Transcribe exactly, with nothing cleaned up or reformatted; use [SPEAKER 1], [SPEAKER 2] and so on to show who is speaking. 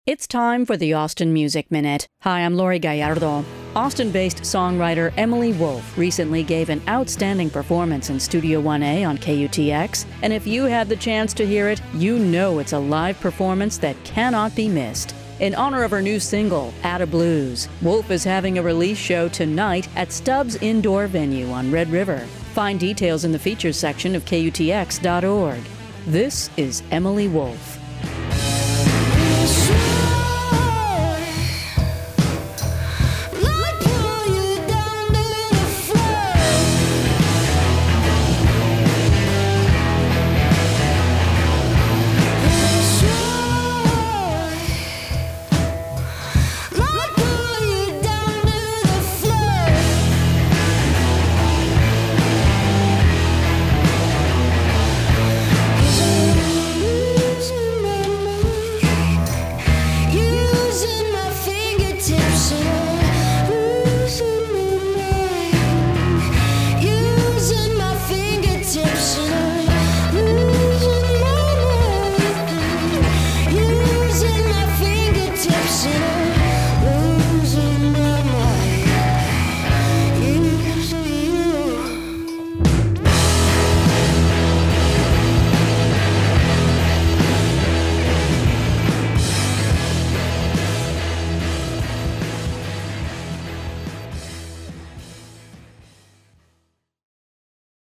[SPEAKER 1] It's time for the Austin Music Minute. Hi, I'm Lori Gallardo. Austin-based songwriter Emily Wolfe recently gave an outstanding performance in Studio one A on K U T X, and if you had the chance to hear it, you know it's a live performance that cannot be missed. In honor of her new single, Atta Blues, Wolfe is having a release show tonight at Stubbs Indoor Venue on Red River. Find details in the features section of K U T X dot org. This is Emily Wolfe.